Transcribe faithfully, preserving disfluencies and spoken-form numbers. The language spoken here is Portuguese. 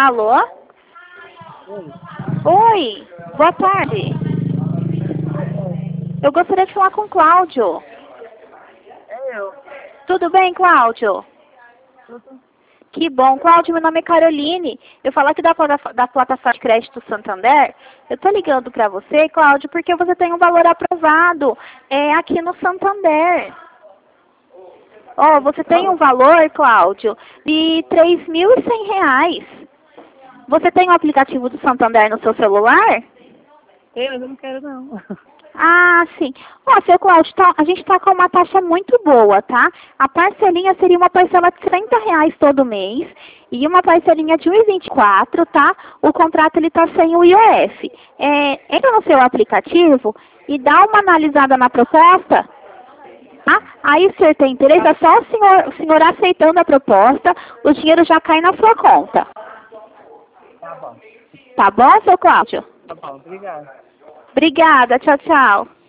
Alô? Oi. Oi, boa tarde. Eu gostaria de falar com o Cláudio. É eu. Tudo bem, Cláudio? Tudo? Que bom. Cláudio, meu nome é Caroline. Eu falo aqui da, plata- da plataforma de crédito Santander. Eu tô ligando para você, Cláudio, porque você tem um valor aprovado é, aqui no Santander. Ó, você tem um valor, Cláudio, de três mil e cem reais. Você tem o aplicativo do Santander no seu celular? Tem, mas eu não quero não. Ah, sim. Ó, seu Cláudio, tá, a gente está com uma taxa muito boa, tá? A parcelinha seria uma parcela de trinta reais todo mês e uma parcelinha de um e vinte e quatro, tá? O contrato ele tá sem o I O F. É, entra no seu aplicativo e dá uma analisada na proposta, tá? Aí, se o senhor tem interesse, é só o senhor, o senhor aceitando a proposta, o dinheiro já cai na sua conta. Tá bom. Tá bom, seu Cláudio? Tá bom, obrigado. Obrigada, tchau, tchau.